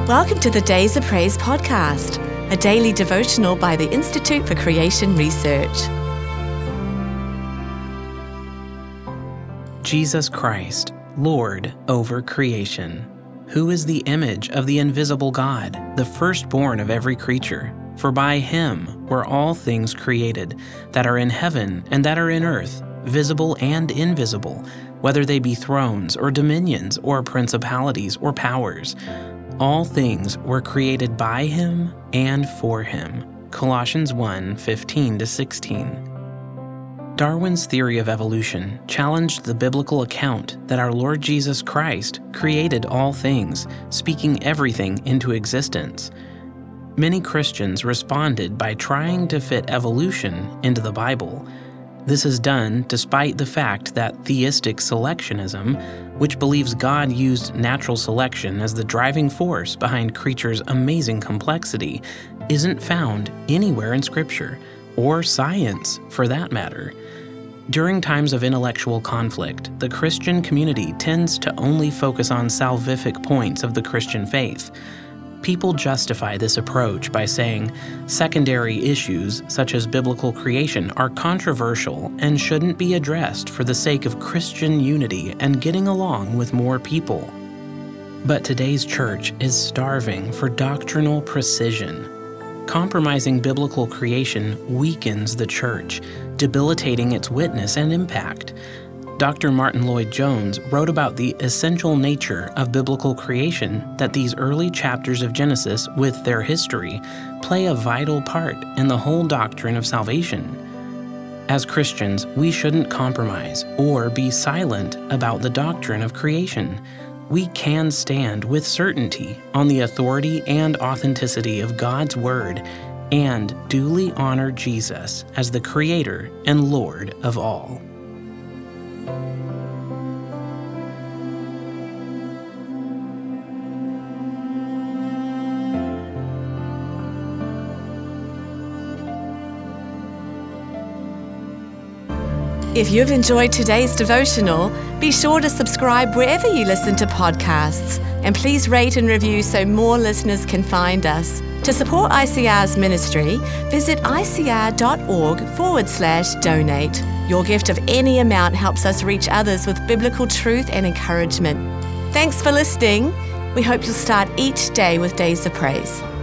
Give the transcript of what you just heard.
Welcome to the Days of Praise podcast, a daily devotional by the Institute for Creation Research. Jesus Christ, Lord over creation, who is the image of the invisible God, the firstborn of every creature. For by him were all things created, that are in heaven and that are in earth, visible and invisible, whether they be thrones or dominions or principalities or powers. All things were created by him and for him. Colossians 1:15-16. Darwin's theory of evolution challenged the biblical account that our Lord Jesus Christ created all things, speaking everything into existence. Many Christians responded by trying to fit evolution into the Bible. This is done despite the fact that theistic selectionism, which believes God used natural selection as the driving force behind creatures' amazing complexity, isn't found anywhere in Scripture, or science for that matter. During times of intellectual conflict, the Christian community tends to only focus on salvific points of the Christian faith. People justify this approach by saying secondary issues such as biblical creation are controversial and shouldn't be addressed for the sake of Christian unity and getting along with more people. But today's church is starving for doctrinal precision. Compromising biblical creation weakens the church, debilitating its witness and impact. Dr. Martin Lloyd-Jones wrote about the essential nature of biblical creation that these early chapters of Genesis, with their history, play a vital part in the whole doctrine of salvation. As Christians, we shouldn't compromise or be silent about the doctrine of creation. We can stand with certainty on the authority and authenticity of God's Word and duly honor Jesus as the Creator and Lord of all. If you've enjoyed today's devotional, be sure to subscribe wherever you listen to podcasts, and please rate and review so more listeners can find us. To support ICR's ministry, visit icr.org/donate. Your gift of any amount helps us reach others with biblical truth and encouragement. Thanks for listening. We hope you'll start each day with Days of Praise.